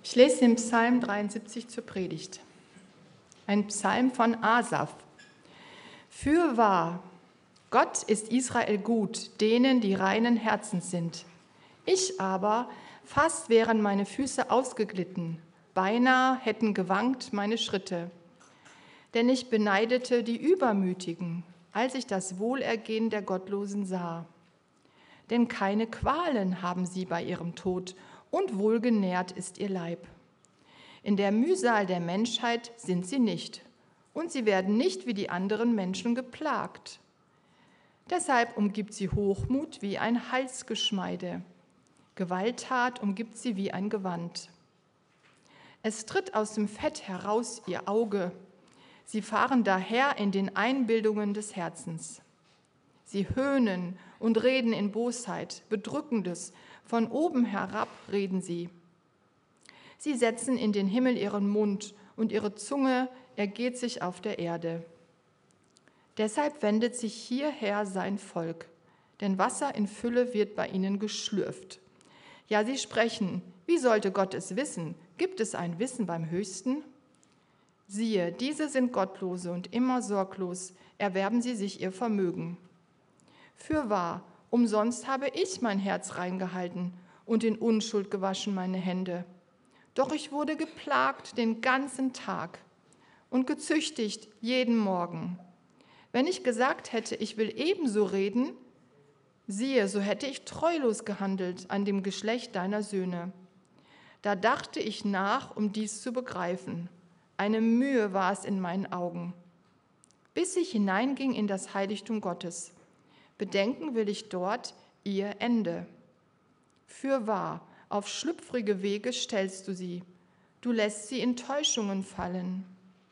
Ich lese den Psalm 73 zur Predigt. Ein Psalm von Asaf. Fürwahr, Gott ist Israel gut, denen, die reinen Herzens sind. Ich aber, fast wären meine Füße ausgeglitten, beinahe hätten gewankt meine Schritte. Denn ich beneidete die Übermütigen, als ich das Wohlergehen der Gottlosen sah. Denn keine Qualen haben sie bei ihrem Tod, und wohlgenährt ist ihr Leib. In der Mühsal der Menschheit sind sie nicht, und sie werden nicht wie die anderen Menschen geplagt. Deshalb umgibt sie Hochmut wie ein Halsgeschmeide. Gewalttat umgibt sie wie ein Gewand. Es tritt aus dem Fett heraus ihr Auge. Sie fahren daher in den Einbildungen des Herzens. Sie höhnen und reden in Bosheit, Bedrückendes, von oben herab reden sie. Sie setzen in den Himmel ihren Mund und ihre Zunge ergeht sich auf der Erde. Deshalb wendet sich hierher sein Volk, denn Wasser in Fülle wird bei ihnen geschlürft. Ja, sie sprechen, wie sollte Gott es wissen? Gibt es ein Wissen beim Höchsten? Siehe, diese sind Gottlose und immer sorglos, erwerben sie sich ihr Vermögen. Fürwahr, umsonst habe ich mein Herz reingehalten und in Unschuld gewaschen meine Hände. Doch ich wurde geplagt den ganzen Tag und gezüchtigt jeden Morgen. Wenn ich gesagt hätte, ich will ebenso reden, siehe, so hätte ich treulos gehandelt an dem Geschlecht deiner Söhne. Da dachte ich nach, um dies zu begreifen. Eine Mühe war es in meinen Augen, bis ich hineinging in das Heiligtum Gottes. Bedenken will ich dort ihr Ende. Fürwahr, auf schlüpfrige Wege stellst du sie. Du lässt sie in Täuschungen fallen.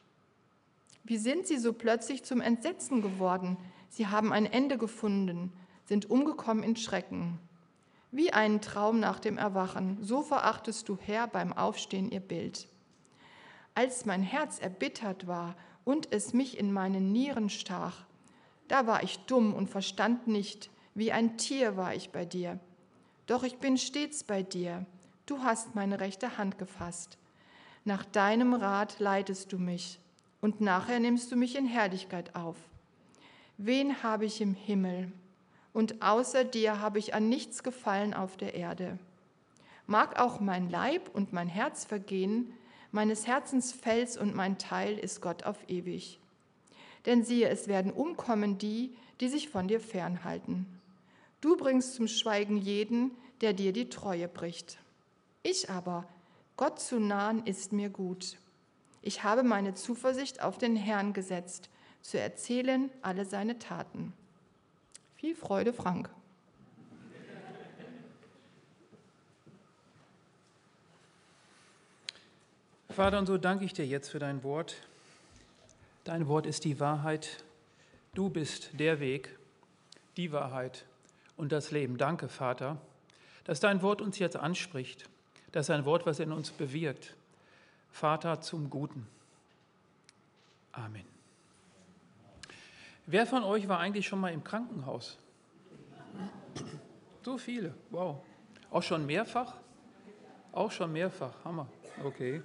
Wie sind sie so plötzlich zum Entsetzen geworden? Sie haben ein Ende gefunden, sind umgekommen in Schrecken. Wie einen Traum nach dem Erwachen, so verachtest du, Herr, beim Aufstehen ihr Bild. Als mein Herz erbittert war und es mich in meinen Nieren stach, da war ich dumm und verstand nicht, wie ein Tier war ich bei dir. Doch ich bin stets bei dir, du hast meine rechte Hand gefasst. Nach deinem Rat leitest du mich und nachher nimmst du mich in Herrlichkeit auf. Wen habe ich im Himmel? Und außer dir habe ich an nichts gefallen auf der Erde. Mag auch mein Leib und mein Herz vergehen, meines Herzens Fels und mein Teil ist Gott auf ewig. Denn siehe, es werden umkommen die, die sich von dir fernhalten. Du bringst zum Schweigen jeden, der dir die Treue bricht. Ich aber, Gott zu nahen, ist mir gut. Ich habe meine Zuversicht auf den Herrn gesetzt, zu erzählen alle seine Taten. Viel Freude, Frank. Vater, und so danke ich dir jetzt für dein Wort. Dein Wort ist die Wahrheit. Du bist der Weg, die Wahrheit und das Leben. Danke, Vater, dass dein Wort uns jetzt anspricht, dass ein Wort, was in uns bewirkt. Vater, zum Guten. Amen. Wer von euch war eigentlich schon mal im Krankenhaus? So viele, wow. Auch schon mehrfach? Auch schon mehrfach, Hammer, okay.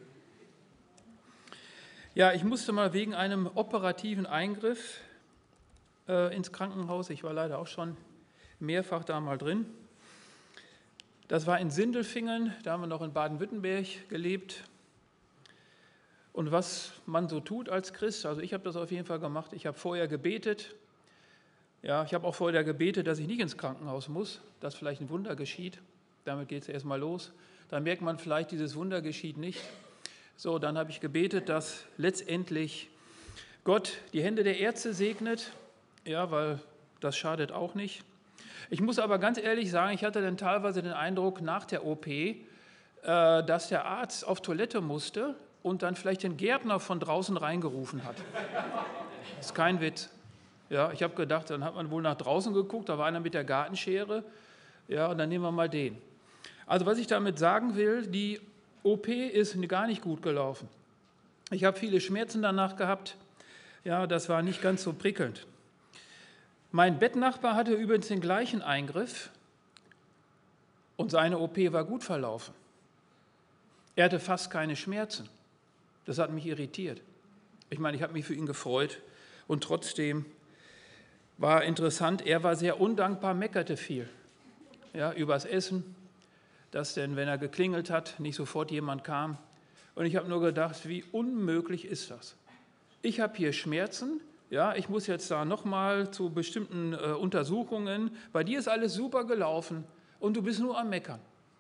Ja, ich musste mal wegen einem operativen Eingriff ins Krankenhaus. Ich war leider auch schon mehrfach da mal drin. Das war in Sindelfingen, da haben wir noch in Baden-Württemberg gelebt. Und was man so tut als Christ, also ich habe das auf jeden Fall gemacht, ich habe vorher gebetet. Ja, ich habe auch vorher gebetet, dass ich nicht ins Krankenhaus muss, dass vielleicht ein Wunder geschieht. Damit geht es erstmal los. Dann merkt man vielleicht, dieses Wunder geschieht nicht. So, dann habe ich gebetet, dass letztendlich Gott die Hände der Ärzte segnet, ja, weil das schadet auch nicht. Ich muss aber ganz ehrlich sagen, ich hatte dann teilweise den Eindruck nach der OP, dass der Arzt auf Toilette musste und dann vielleicht den Gärtner von draußen reingerufen hat. Das ist kein Witz. Ja, ich habe gedacht, dann hat man wohl nach draußen geguckt, da war einer mit der Gartenschere, ja, und dann nehmen wir mal den. Also was ich damit sagen will, die OP ist gar nicht gut gelaufen. Ich habe viele Schmerzen danach gehabt. Ja, das war nicht ganz so prickelnd. Mein Bettnachbar hatte übrigens den gleichen Eingriff und seine OP war gut verlaufen. Er hatte fast keine Schmerzen. Das hat mich irritiert. Ich meine, ich habe mich für ihn gefreut und trotzdem war interessant, er war sehr undankbar, meckerte viel. Ja, übers Essen, dass denn, wenn er geklingelt hat, nicht sofort jemand kam. Und ich habe nur gedacht, wie unmöglich ist das? Ich habe hier Schmerzen, ja, ich muss jetzt da nochmal zu bestimmten Untersuchungen. Bei dir ist alles super gelaufen und du bist nur am Meckern.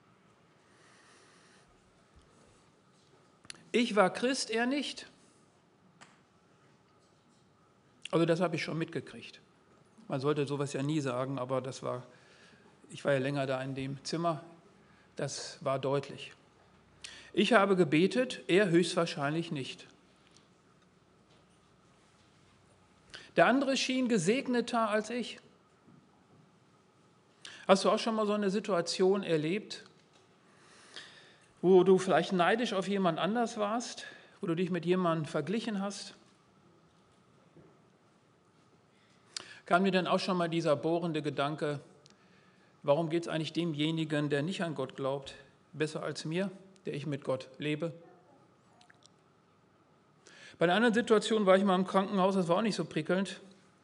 Ich war Christ, er nicht. Also das habe ich schon mitgekriegt. Man sollte sowas ja nie sagen, aber ich war ja länger da in dem Zimmer, das war deutlich. Ich habe gebetet, er höchstwahrscheinlich nicht. Der andere schien gesegneter als ich. Hast du auch schon mal so eine Situation erlebt, wo du vielleicht neidisch auf jemand anders warst, wo du dich mit jemandem verglichen hast? Kam dir denn auch schon mal dieser bohrende Gedanke, warum geht es eigentlich demjenigen, der nicht an Gott glaubt, besser als mir, der ich mit Gott lebe? Bei einer anderen Situation war ich mal im Krankenhaus, das war auch nicht so prickelnd,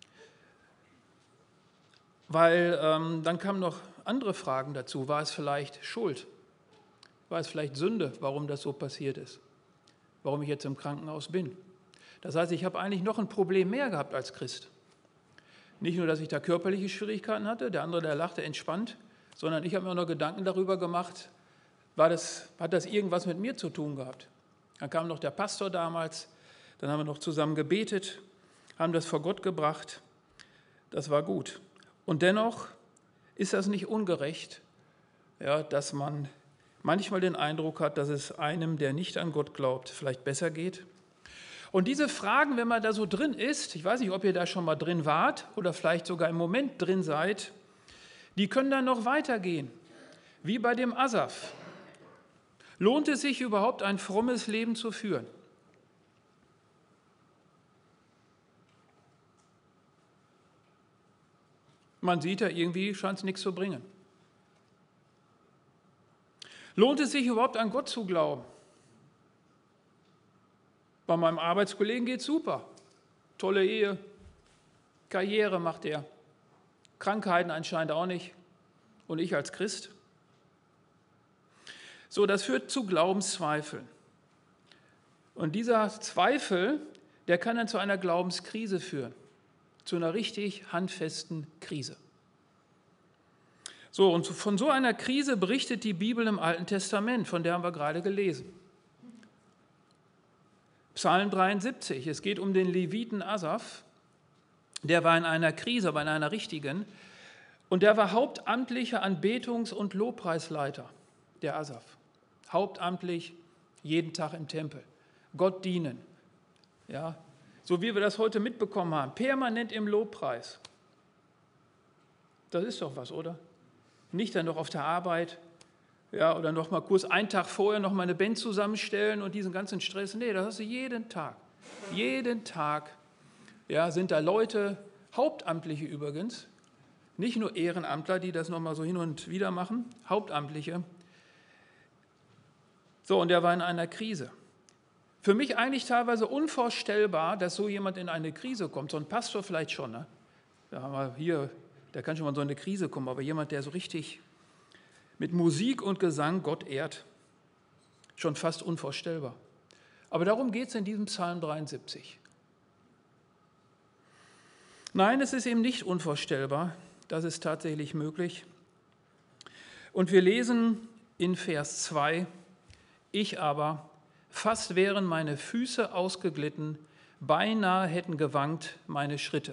weil dann kamen noch andere Fragen dazu. War es vielleicht Schuld? War es vielleicht Sünde, warum das so passiert ist? Warum ich jetzt im Krankenhaus bin? Das heißt, ich habe eigentlich noch ein Problem mehr gehabt als Christ. Nicht nur, dass ich da körperliche Schwierigkeiten hatte, der andere, der lachte entspannt, sondern ich habe mir auch noch Gedanken darüber gemacht, hat das irgendwas mit mir zu tun gehabt? Dann kam noch der Pastor damals, dann haben wir noch zusammen gebetet, haben das vor Gott gebracht, das war gut. Und dennoch ist das nicht ungerecht, ja, dass man manchmal den Eindruck hat, dass es einem, der nicht an Gott glaubt, vielleicht besser geht. Und diese Fragen, wenn man da so drin ist, ich weiß nicht, ob ihr da schon mal drin wart oder vielleicht sogar im Moment drin seid, die können dann noch weitergehen, wie bei dem Asaf. Lohnt es sich überhaupt, ein frommes Leben zu führen? Man sieht ja, irgendwie scheint es nichts zu bringen. Lohnt es sich überhaupt, an Gott zu glauben? Bei meinem Arbeitskollegen geht es super. Tolle Ehe, Karriere macht er. Krankheiten anscheinend auch nicht. Und ich als Christ? So, das führt zu Glaubenszweifeln. Und dieser Zweifel, der kann dann zu einer Glaubenskrise führen. Zu einer richtig handfesten Krise. So, und von so einer Krise berichtet die Bibel im Alten Testament, von der haben wir gerade gelesen. Psalm 73, es geht um den Leviten Asaf, der war in einer Krise, aber in einer richtigen, und der war hauptamtlicher Anbetungs- und Lobpreisleiter, der Asaf. Hauptamtlich, jeden Tag im Tempel, Gott dienen, ja, so wie wir das heute mitbekommen haben, permanent im Lobpreis. Das ist doch was, oder? Nicht dann noch auf der Arbeit, ja, oder noch mal kurz einen Tag vorher noch mal eine Band zusammenstellen und diesen ganzen Stress. Nee, das hast du jeden Tag. Jeden Tag, ja, sind da Leute, Hauptamtliche übrigens, nicht nur Ehrenamtler, die das noch mal so hin und wieder machen, Hauptamtliche. So, und der war in einer Krise. Für mich eigentlich teilweise unvorstellbar, dass so jemand in eine Krise kommt. So ein Pastor vielleicht schon, ne? Da haben wir hier, der kann schon mal in so eine Krise kommen, aber jemand, der so richtig mit Musik und Gesang Gott ehrt, schon fast unvorstellbar. Aber darum geht es in diesem Psalm 73. Nein, es ist eben nicht unvorstellbar, das ist tatsächlich möglich. Und wir lesen in Vers 2, ich aber, fast wären meine Füße ausgeglitten, beinahe hätten gewankt meine Schritte.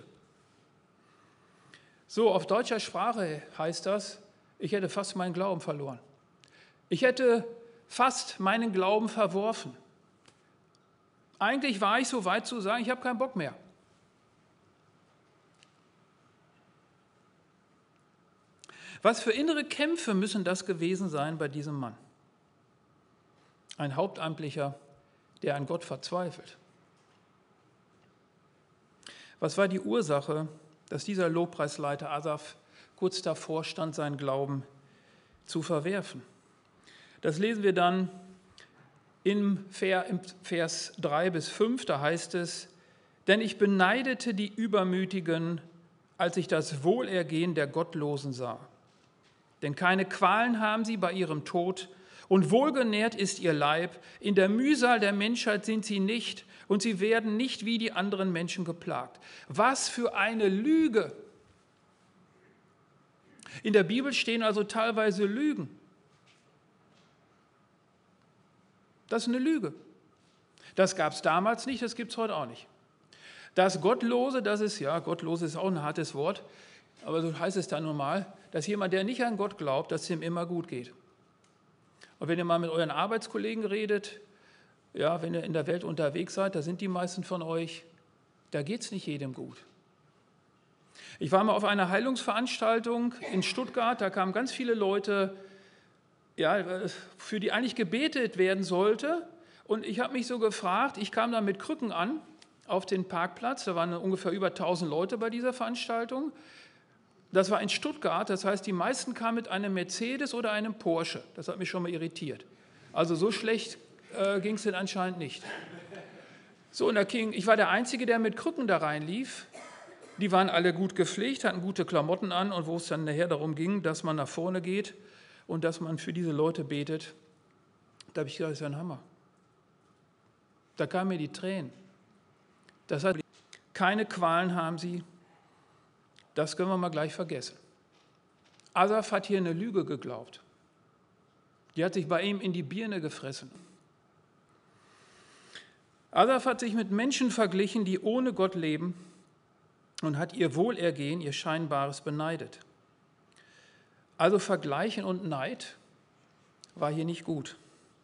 So, auf deutscher Sprache heißt das, ich hätte fast meinen Glauben verloren. Ich hätte fast meinen Glauben verworfen. Eigentlich war ich so weit zu sagen, ich habe keinen Bock mehr. Was für innere Kämpfe müssen das gewesen sein bei diesem Mann? Ein Hauptamtlicher, der an Gott verzweifelt. Was war die Ursache, dass dieser Lobpreisleiter Asaf kurz davor stand, seinen Glauben zu verwerfen? Das lesen wir dann im Vers 3 bis 5, da heißt es, denn ich beneidete die Übermütigen, als ich das Wohlergehen der Gottlosen sah. Denn keine Qualen haben sie bei ihrem Tod und wohlgenährt ist ihr Leib. In der Mühsal der Menschheit sind sie nicht und sie werden nicht wie die anderen Menschen geplagt. Was für eine Lüge! In der Bibel stehen also teilweise Lügen. Das ist eine Lüge. Das gab es damals nicht, das gibt es heute auch nicht. Das Gottlose, Gottlose ist auch ein hartes Wort, aber so heißt es dann nun mal, dass jemand, der nicht an Gott glaubt, dass es ihm immer gut geht. Und wenn ihr mal mit euren Arbeitskollegen redet, ja, wenn ihr in der Welt unterwegs seid, da sind die meisten von euch, da geht es nicht jedem gut. Ich war mal auf einer Heilungsveranstaltung in Stuttgart, da kamen ganz viele Leute, ja, für die eigentlich gebetet werden sollte. Und ich habe mich so gefragt, ich kam da mit Krücken an auf den Parkplatz, da waren ungefähr über 1000 Leute bei dieser Veranstaltung. Das war in Stuttgart, das heißt, die meisten kamen mit einem Mercedes oder einem Porsche. Das hat mich schon mal irritiert. Also so schlecht ging es denn anscheinend nicht. So, und ich war der Einzige, der mit Krücken da reinlief. Die waren alle gut gepflegt, hatten gute Klamotten an und wo es dann nachher darum ging, dass man nach vorne geht und dass man für diese Leute betet, da habe ich gedacht, das ist ja ein Hammer. Da kamen mir die Tränen. Das heißt, keine Qualen haben sie, das können wir mal gleich vergessen. Asaf hat hier eine Lüge geglaubt. Die hat sich bei ihm in die Birne gefressen. Asaf hat sich mit Menschen verglichen, die ohne Gott leben und hat ihr Wohlergehen, ihr Scheinbares beneidet. Also Vergleichen und Neid war hier nicht gut.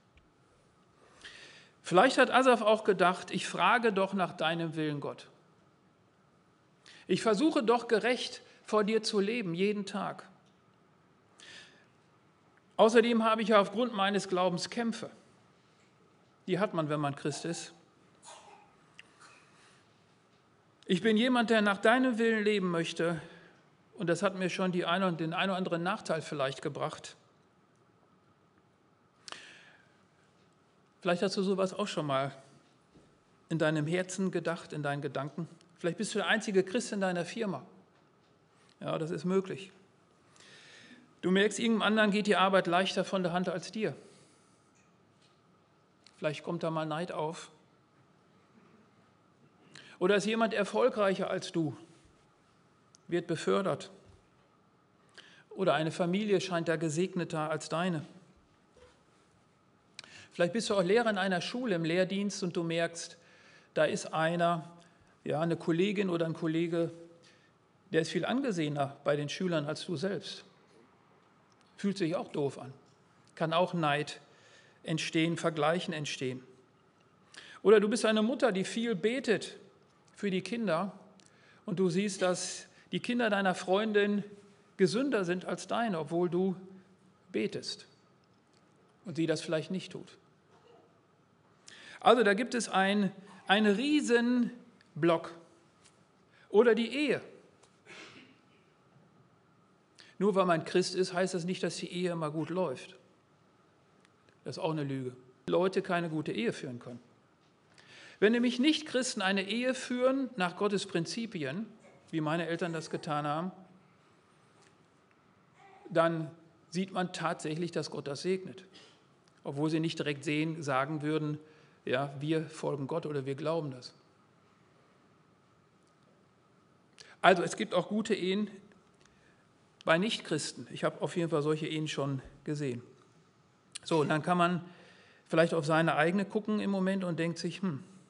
Vielleicht hat Asaf auch gedacht, ich frage doch nach deinem Willen, Gott. Ich versuche doch gerecht vor dir zu leben, jeden Tag. Außerdem habe ich ja aufgrund meines Glaubens Kämpfe. Die hat man, wenn man Christ ist. Ich bin jemand, der nach deinem Willen leben möchte und das hat mir schon den einen oder anderen Nachteil vielleicht gebracht. Vielleicht hast du sowas auch schon mal in deinem Herzen gedacht, in deinen Gedanken. Vielleicht bist du der einzige Christ in deiner Firma. Ja, das ist möglich. Du merkst, irgendeinem anderen geht die Arbeit leichter von der Hand als dir. Vielleicht kommt da mal Neid auf. Oder ist jemand erfolgreicher als du, wird befördert. Oder eine Familie scheint da gesegneter als deine. Vielleicht bist du auch Lehrer in einer Schule im Lehrdienst und du merkst, da ist einer, ja, eine Kollegin oder ein Kollege, der ist viel angesehener bei den Schülern als du selbst. Fühlt sich auch doof an. Kann auch Neid entstehen, Vergleichen entstehen. Oder du bist eine Mutter, die viel betet für die Kinder und du siehst, dass die Kinder deiner Freundin gesünder sind als deine, obwohl du betest und sie das vielleicht nicht tut. Also da gibt es einen riesen Block. Oder die Ehe. Nur weil man Christ ist, heißt das nicht, dass die Ehe immer gut läuft. Das ist auch eine Lüge. Leute keine gute Ehe führen können. Wenn nämlich Nicht-Christen eine Ehe führen nach Gottes Prinzipien, wie meine Eltern das getan haben, dann sieht man tatsächlich, dass Gott das segnet. Obwohl sie nicht direkt sagen würden, ja, wir folgen Gott oder wir glauben das. Also es gibt auch gute Ehen bei Nicht-Christen. Ich habe auf jeden Fall solche Ehen schon gesehen. So, und dann kann man vielleicht auf seine eigene gucken im Moment und denkt sich,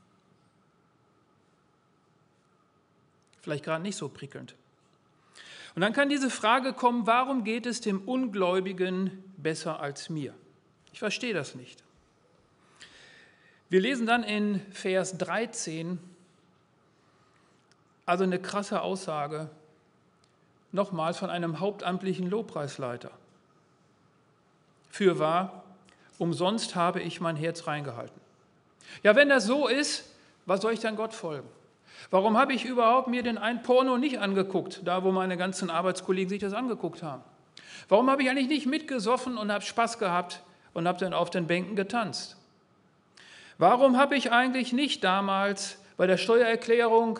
vielleicht gerade nicht so prickelnd. Und dann kann diese Frage kommen, warum geht es dem Ungläubigen besser als mir? Ich verstehe das nicht. Wir lesen dann in Vers 13, also eine krasse Aussage, nochmals von einem hauptamtlichen Lobpreisleiter. Fürwahr, umsonst habe ich mein Herz reingehalten. Ja, wenn das so ist, was soll ich dann Gott folgen? Warum habe ich überhaupt mir den einen Porno nicht angeguckt, da wo meine ganzen Arbeitskollegen sich das angeguckt haben? Warum habe ich eigentlich nicht mitgesoffen und habe Spaß gehabt und habe dann auf den Bänken getanzt? Warum habe ich eigentlich nicht damals bei der Steuererklärung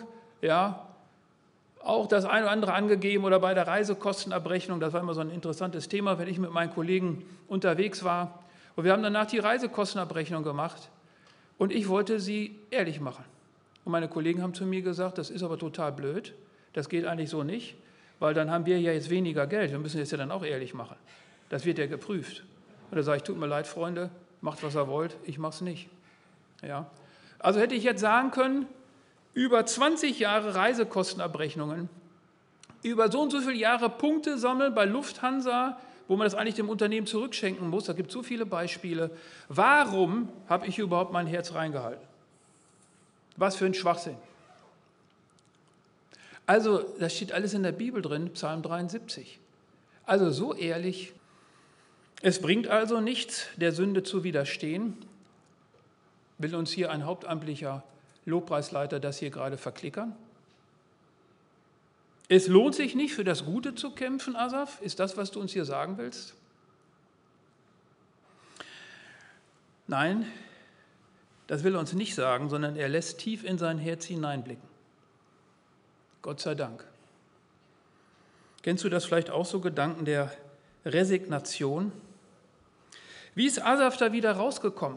auch das eine oder andere angegeben oder bei der Reisekostenabrechnung? Das war immer so ein interessantes Thema, wenn ich mit meinen Kollegen unterwegs war. Und wir haben danach die Reisekostenabrechnung gemacht und ich wollte sie ehrlich machen. Und meine Kollegen haben zu mir gesagt, das ist aber total blöd, das geht eigentlich so nicht, weil dann haben wir ja jetzt weniger Geld, wir müssen es ja dann auch ehrlich machen. Das wird ja geprüft. Und da sage ich, tut mir leid, Freunde, macht, was ihr wollt, ich mache es nicht. Ja. Also hätte ich jetzt sagen können, über 20 Jahre Reisekostenabrechnungen, über so und so viele Jahre Punkte sammeln bei Lufthansa, wo man das eigentlich dem Unternehmen zurückschenken muss, da gibt es so viele Beispiele. Warum habe ich überhaupt mein Herz reingehalten? Was für ein Schwachsinn. Also, das steht alles in der Bibel drin, Psalm 73. Also so ehrlich. Es bringt also nichts, der Sünde zu widerstehen. Will uns hier ein hauptamtlicher Lobpreisleiter das hier gerade verklickern? Es lohnt sich nicht, für das Gute zu kämpfen, Asaf? Ist das, was du uns hier sagen willst? Nein, das will er uns nicht sagen, sondern er lässt tief in sein Herz hineinblicken. Gott sei Dank. Kennst du das vielleicht auch so, Gedanken der Resignation? Wie ist Asaf da wieder rausgekommen?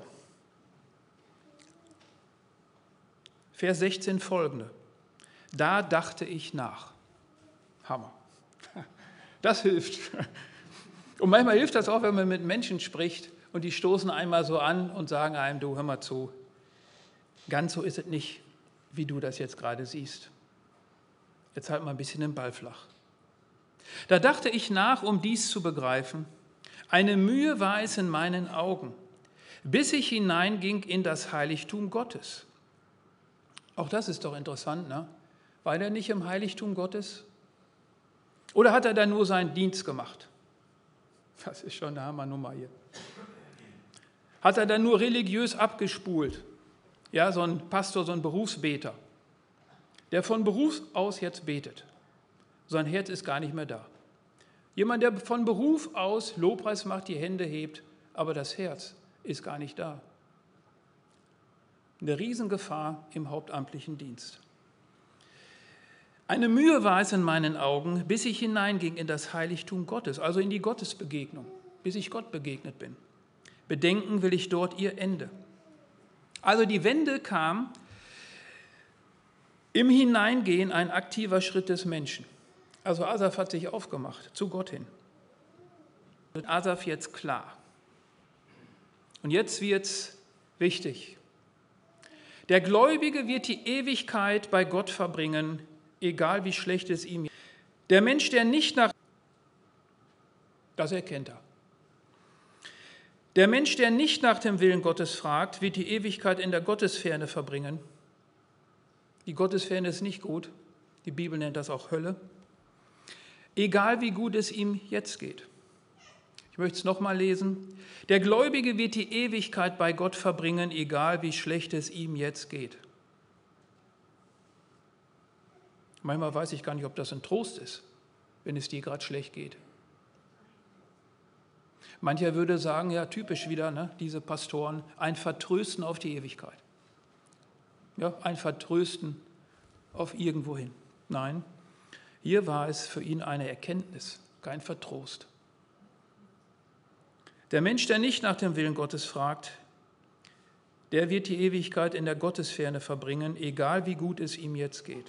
Vers 16 folgende. Da dachte ich nach. Hammer. Das hilft. Und manchmal hilft das auch, wenn man mit Menschen spricht und die stoßen einmal so an und sagen einem, du, hör mal zu, ganz so ist es nicht, wie du das jetzt gerade siehst. Jetzt halt mal ein bisschen den Ball flach. Da dachte ich nach, um dies zu begreifen. Eine Mühe war es in meinen Augen, bis ich hineinging in das Heiligtum Gottes. Auch das ist doch interessant, ne? War er nicht im Heiligtum Gottes? Oder hat er da nur seinen Dienst gemacht? Das ist schon eine Hammernummer hier. Hat er da nur religiös abgespult? Ja, so ein Pastor, so ein Berufsbeter, der von Beruf aus jetzt betet. Sein Herz ist gar nicht mehr da. Jemand, der von Beruf aus Lobpreis macht, die Hände hebt, aber das Herz ist gar nicht da. Eine Riesengefahr im hauptamtlichen Dienst. Eine Mühe war es in meinen Augen, bis ich hineinging in das Heiligtum Gottes, also in die Gottesbegegnung, bis ich Gott begegnet bin. Bedenken will ich dort ihr Ende. Also die Wende kam im Hineingehen, ein aktiver Schritt des Menschen. Also Asaf hat sich aufgemacht, zu Gott hin. Wird Asaf jetzt klar. Und jetzt wird es wichtig. Der Gläubige wird die Ewigkeit bei Gott verbringen, egal wie schlecht es ihm ist. Der Mensch, der nicht nach... Das erkennt er. Der Mensch, der nicht nach dem Willen Gottes fragt, wird die Ewigkeit in der Gottesferne verbringen. Die Gottesferne ist nicht gut. Die Bibel nennt das auch Hölle. Egal wie gut es ihm jetzt geht. Ich möchte es nochmal lesen. Der Gläubige wird die Ewigkeit bei Gott verbringen, egal wie schlecht es ihm jetzt geht. Manchmal weiß ich gar nicht, ob das ein Trost ist, wenn es dir gerade schlecht geht. Mancher würde sagen, ja, typisch wieder, ne, diese Pastoren, ein Vertrösten auf die Ewigkeit. Ja, ein Vertrösten auf irgendwohin. Nein, hier war es für ihn eine Erkenntnis, kein Vertrost. Der Mensch, der nicht nach dem Willen Gottes fragt, der wird die Ewigkeit in der Gottesferne verbringen, egal wie gut es ihm jetzt geht.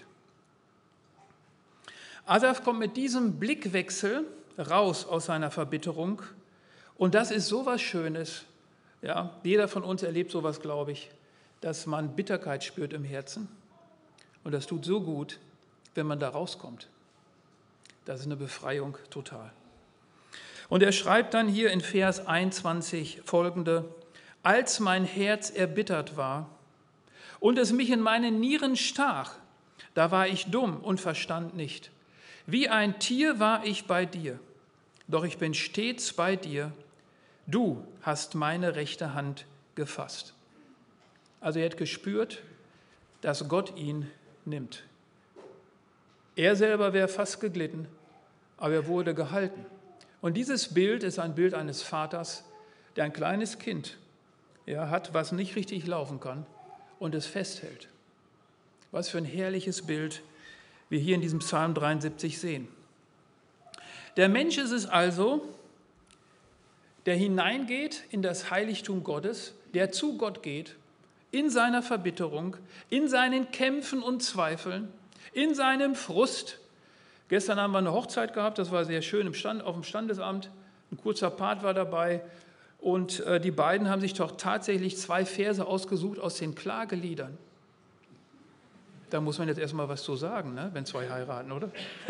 Asaf kommt mit diesem Blickwechsel raus aus seiner Verbitterung und das ist so was Schönes. Ja, jeder von uns erlebt sowas, glaube ich, dass man Bitterkeit spürt im Herzen und das tut so gut, wenn man da rauskommt. Das ist eine Befreiung total. Und er schreibt dann hier in Vers 21 folgende: Als mein Herz erbittert war und es mich in meinen Nieren stach, da war ich dumm und verstand nicht. Wie ein Tier war ich bei dir, doch ich bin stets bei dir. Du hast meine rechte Hand gefasst. Also er hat gespürt, dass Gott ihn nimmt. Er selber wäre fast geglitten, aber er wurde gehalten. Und dieses Bild ist ein Bild eines Vaters, der ein kleines Kind hat, was nicht richtig laufen kann und es festhält. Was für ein herrliches Bild wir hier in diesem Psalm 73 sehen. Der Mensch ist es also, der hineingeht in das Heiligtum Gottes, der zu Gott geht, in seiner Verbitterung, in seinen Kämpfen und Zweifeln, in seinem Frust. Gestern haben wir eine Hochzeit gehabt, das war sehr schön auf dem Standesamt. Ein kurzer Part war dabei und die beiden haben sich doch tatsächlich 2 Verse ausgesucht aus den Klageliedern. Da muss man jetzt erstmal was zu sagen, ne? Wenn 2 heiraten, oder?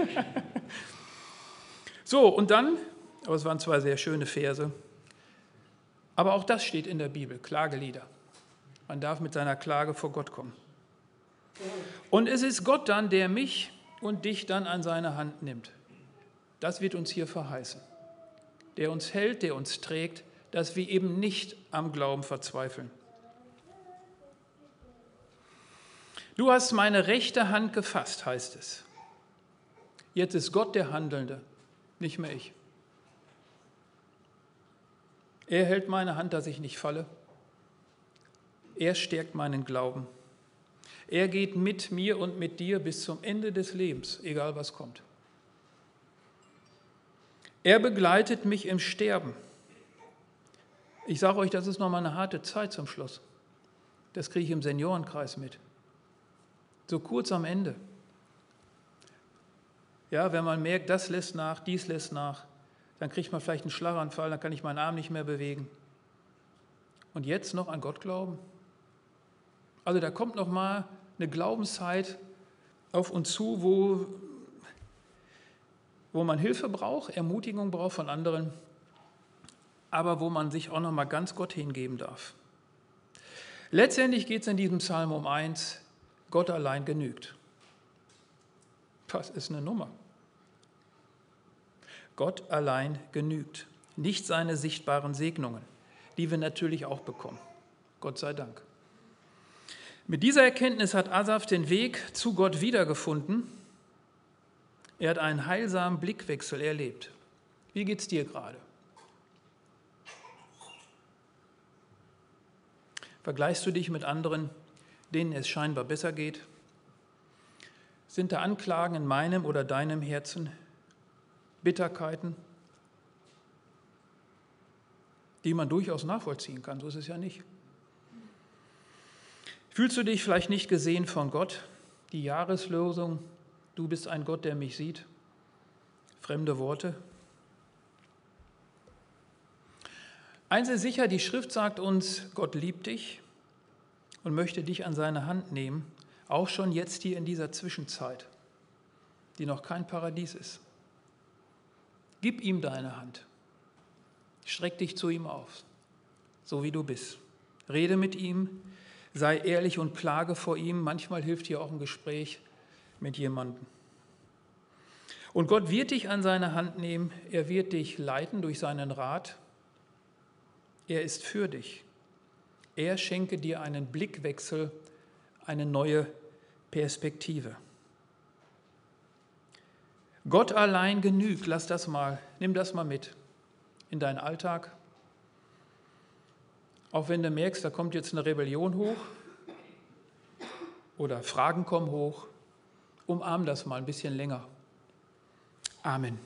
So, und dann, aber es waren 2 sehr schöne Verse, aber auch das steht in der Bibel, Klagelieder. Man darf mit seiner Klage vor Gott kommen. Und es ist Gott dann, der mich und dich dann an seine Hand nimmt. Das wird uns hier verheißen. Der uns hält, der uns trägt, dass wir eben nicht am Glauben verzweifeln. Du hast meine rechte Hand gefasst, heißt es. Jetzt ist Gott der Handelnde, nicht mehr ich. Er hält meine Hand, dass ich nicht falle. Er stärkt meinen Glauben. Er geht mit mir und mit dir bis zum Ende des Lebens, egal was kommt. Er begleitet mich im Sterben. Ich sage euch, das ist nochmal eine harte Zeit zum Schluss. Das kriege ich im Seniorenkreis mit. So kurz am Ende. Ja, wenn man merkt, das lässt nach, dies lässt nach, dann kriegt man vielleicht einen Schlaganfall, dann kann ich meinen Arm nicht mehr bewegen. Und jetzt noch an Gott glauben? Also da kommt noch mal eine Glaubenszeit auf uns zu, wo man Hilfe braucht, Ermutigung braucht von anderen, aber wo man sich auch noch mal ganz Gott hingeben darf. Letztendlich geht es in diesem Psalm um eins: Gott allein genügt. Das ist eine Nummer. Gott allein genügt, nicht seine sichtbaren Segnungen, die wir natürlich auch bekommen. Gott sei Dank. Mit dieser Erkenntnis hat Asaf den Weg zu Gott wiedergefunden. Er hat einen heilsamen Blickwechsel erlebt. Wie geht es dir gerade? Vergleichst du dich mit anderen, denen es scheinbar besser geht? Sind da Anklagen in meinem oder deinem Herzen, Bitterkeiten, die man durchaus nachvollziehen kann? So ist es ja nicht. Fühlst du dich vielleicht nicht gesehen von Gott? Die Jahreslosung, du bist ein Gott, der mich sieht. Fremde Worte. Eins ist sicher, die Schrift sagt uns, Gott liebt dich und möchte dich an seine Hand nehmen, auch schon jetzt hier in dieser Zwischenzeit, die noch kein Paradies ist. Gib ihm deine Hand. Streck dich zu ihm auf, so wie du bist. Rede mit ihm. Sei ehrlich und klage vor ihm. Manchmal hilft hier auch ein Gespräch mit jemandem. Und Gott wird dich an seine Hand nehmen. Er wird dich leiten durch seinen Rat. Er ist für dich. Er schenke dir einen Blickwechsel, eine neue Perspektive. Gott allein genügt. Nimm das mal mit in deinen Alltag. Auch wenn du merkst, da kommt jetzt eine Rebellion hoch oder Fragen kommen hoch, umarm das mal ein bisschen länger. Amen.